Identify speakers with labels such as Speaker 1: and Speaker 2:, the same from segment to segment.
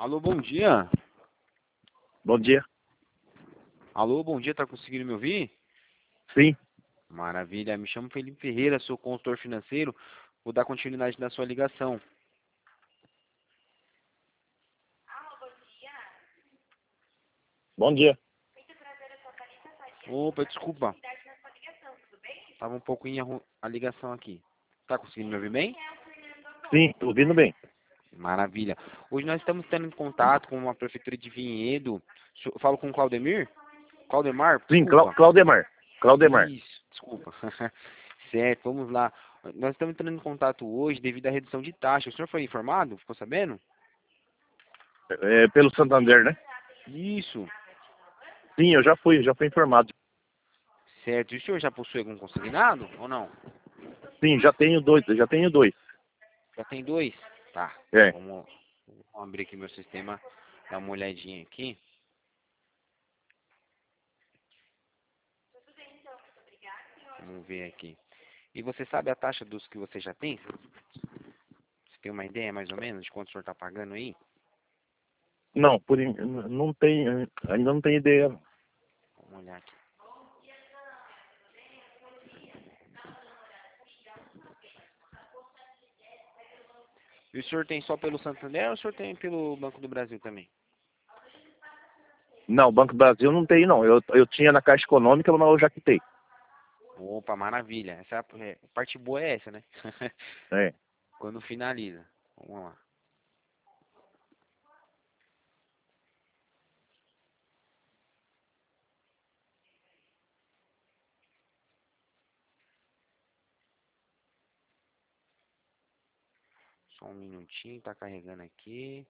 Speaker 1: Alô, bom dia.
Speaker 2: Bom dia.
Speaker 1: Alô, bom dia, tá conseguindo me ouvir?
Speaker 2: Sim.
Speaker 1: Maravilha, me chamo Felipe Ferreira, sou consultor financeiro. Vou dar continuidade na sua ligação.
Speaker 2: Bom dia.
Speaker 1: Opa, desculpa. Tava um pouquinho a ligação aqui. Tá conseguindo me ouvir bem?
Speaker 2: Sim, tô ouvindo bem.
Speaker 1: Maravilha. Hoje nós estamos tendo contato com a prefeitura de Vinhedo. Eu falo com o Claudemir? Claudemar,
Speaker 2: Sim,
Speaker 1: desculpa.
Speaker 2: Claudemar. Claudemar.
Speaker 1: Isso, desculpa. Certo, vamos lá. Nós estamos entrando em contato hoje devido à redução de taxa. O senhor foi informado? Ficou sabendo?
Speaker 2: É, pelo Santander, né?
Speaker 1: Isso.
Speaker 2: Sim, eu já fui informado.
Speaker 1: Certo. E o senhor já possui algum consignado ou não?
Speaker 2: Sim, já tenho dois,
Speaker 1: Já tem dois? Tá.
Speaker 2: É.
Speaker 1: Vamos abrir aqui meu sistema, dar uma olhadinha aqui. Vamos ver aqui. E você sabe a taxa dos que você já tem? Você tem uma ideia mais ou menos de quanto o senhor está pagando aí?
Speaker 2: Não, não tenho, ainda não tenho ideia.
Speaker 1: Vamos olhar aqui. E o senhor tem só pelo Santander ou o senhor tem pelo Banco do Brasil também?
Speaker 2: Não, Banco do Brasil não tem, não. Eu tinha na Caixa Econômica, mas eu já quitei.
Speaker 1: Opa, maravilha. Essa é a parte boa é essa, né?
Speaker 2: É.
Speaker 1: Quando finaliza. Vamos lá. Só um minutinho, tá carregando aqui.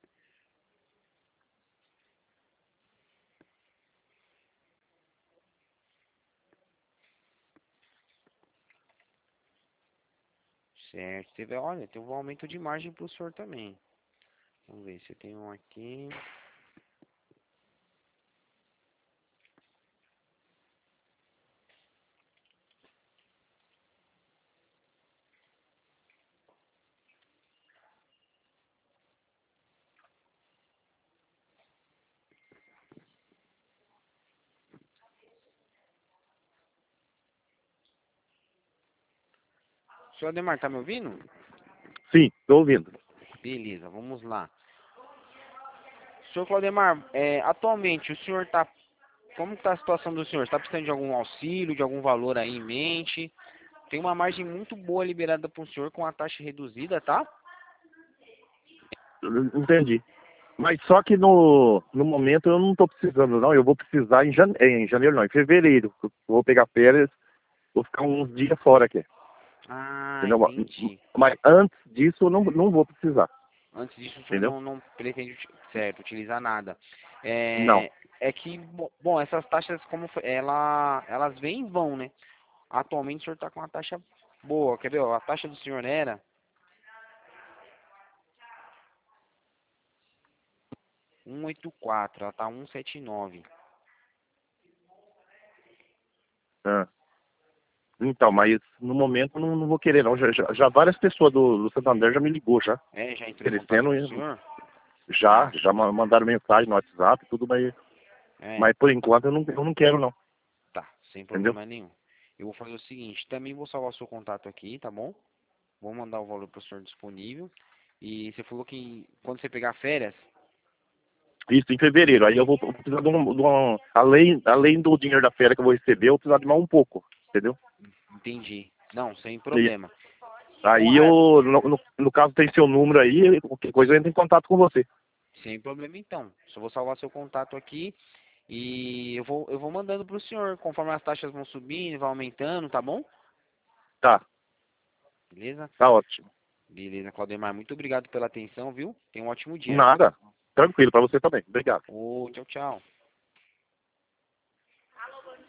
Speaker 1: Certo. Olha, teve um aumento de margem pro senhor também. Vamos ver se tem um aqui. Senhor Ademar, tá me ouvindo?
Speaker 2: Sim, tô ouvindo.
Speaker 1: Beleza, vamos lá. Senhor Claudemar, atualmente o senhor tá. Como está a situação do senhor? Está precisando de algum auxílio, de algum valor aí em mente? Tem uma margem muito boa liberada para o senhor com a taxa reduzida, tá?
Speaker 2: Entendi. Mas só que no momento eu não tô precisando, não. Eu vou precisar em janeiro, não, em fevereiro. Eu vou pegar férias, vou ficar uns dias fora aqui.
Speaker 1: Ah,
Speaker 2: Entendeu?
Speaker 1: entendi.
Speaker 2: Mas antes disso eu não vou precisar.
Speaker 1: Antes disso o senhor
Speaker 2: Entendeu?
Speaker 1: não pretende, certo, utilizar nada.
Speaker 2: Não.
Speaker 1: É que, bom, essas taxas, elas vêm e vão, né? Atualmente o senhor está com uma taxa boa. Quer ver? Ó, a taxa do senhor era 1,84, ela tá 1,79.
Speaker 2: Ah. Então, mas no momento eu não vou querer, não. Já várias pessoas do Santander já me ligou, já.
Speaker 1: Já entrou em contato
Speaker 2: Oferecendo,
Speaker 1: com o senhor?
Speaker 2: já,
Speaker 1: Tá.
Speaker 2: mandaram mensagem no WhatsApp, tudo,
Speaker 1: É,
Speaker 2: mas por enquanto eu não quero, não.
Speaker 1: tá, sem
Speaker 2: Entendeu?
Speaker 1: problema nenhum. Eu vou fazer o seguinte, também vou salvar o seu contato aqui, tá bom? Vou mandar o valor pro senhor disponível. E você falou que quando você pegar férias,
Speaker 2: Isso, em fevereiro. Aí eu vou precisar além do dinheiro da férias que eu vou receber, eu vou precisar de mais um pouco. Entendeu?
Speaker 1: entendi. Não, sem
Speaker 2: E
Speaker 1: problema. Bom,
Speaker 2: aí no caso tem seu número aí, qualquer coisa eu entro em contato com você.
Speaker 1: sem problema então. Só vou salvar seu contato aqui e eu vou mandando pro senhor, conforme as taxas vão subindo, vão aumentando, tá bom?
Speaker 2: Tá,
Speaker 1: Beleza?
Speaker 2: tá ótimo.
Speaker 1: Beleza, Claudemar, muito obrigado pela atenção, viu? Tenha um ótimo dia.
Speaker 2: Nada. Tranquilo, pra você também. Obrigado.
Speaker 1: Ô, tchau, tchau.